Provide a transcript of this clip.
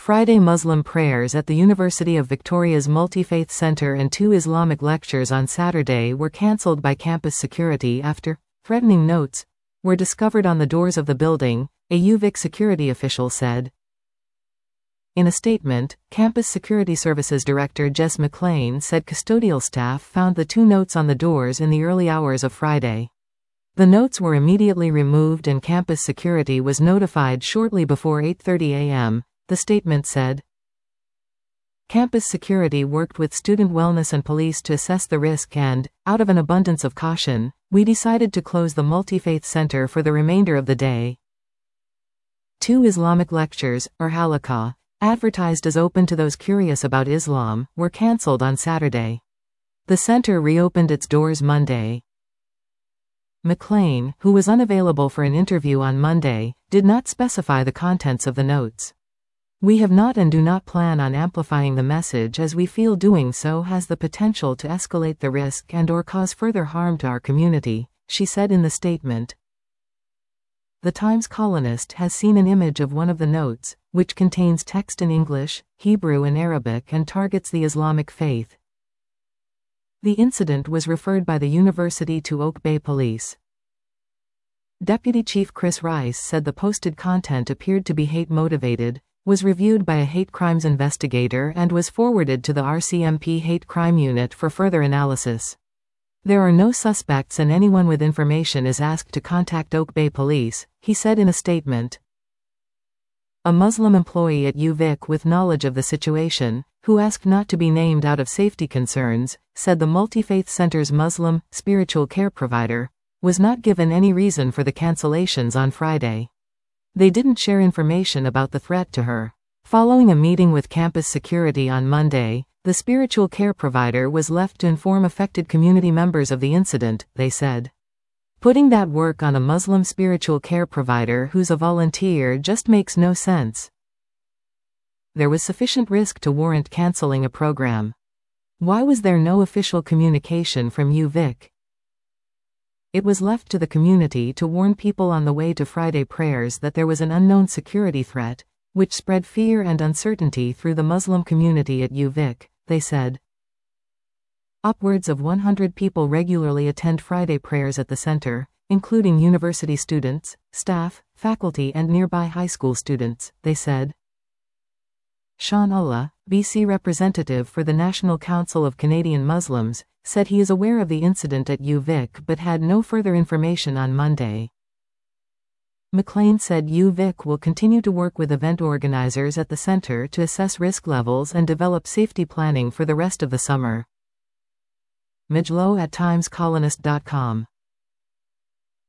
Friday Muslim prayers at the University of Victoria's Multi-Faith Center and 2 Islamic lectures on Saturday were cancelled by campus security after threatening notes were discovered on the doors of the building, a UVic security official said. In a statement, Campus Security Services Director Jess McLean said custodial staff found the 2 notes on the doors in the early hours of Friday. The notes were immediately removed and campus security was notified shortly before 8:30 a.m., the statement said. Campus security worked with student wellness and police to assess the risk and, out of an abundance of caution, we decided to close the Multi-Faith Center for the remainder of the day. 2 Islamic lectures, or halaqah, advertised as open to those curious about Islam, were cancelled on Saturday. The center reopened its doors Monday. McLean, who was unavailable for an interview on Monday, did not specify the contents of the notes. We have not and do not plan on amplifying the message as we feel doing so has the potential to escalate the risk and/or cause further harm to our community, she said in the statement. The Times columnist has seen an image of one of the notes, which contains text in English, Hebrew and Arabic and targets the Islamic faith. The incident was referred by the university to Oak Bay Police. Deputy Chief Chris Rice said the posted content appeared to be hate-motivated, was reviewed by a hate crimes investigator and was forwarded to the RCMP Hate Crime Unit for further analysis. There are no suspects and anyone with information is asked to contact Oak Bay Police, he said in a statement. A Muslim employee at UVic with knowledge of the situation, who asked not to be named out of safety concerns, said the Multi-Faith Center's Muslim, spiritual care provider, was not given any reason for the cancellations on Friday. They didn't share information about the threat to her. Following a meeting with campus security on Monday, the spiritual care provider was left to inform affected community members of the incident, they said. Putting that work on a Muslim spiritual care provider who's a volunteer just makes no sense. There was sufficient risk to warrant canceling a program. Why was there no official communication from UVic? It was left to the community to warn people on the way to Friday prayers that there was an unknown security threat, which spread fear and uncertainty through the Muslim community at UVic, they said. Upwards of 100 people regularly attend Friday prayers at the center, including university students, staff, faculty and nearby high school students, they said. Sean Ulla, BC representative for the National Council of Canadian Muslims, said he is aware of the incident at UVic but had no further information on Monday. McLean said UVic will continue to work with event organizers at the center to assess risk levels and develop safety planning for the rest of the summer. Mijlo at timescolonist.com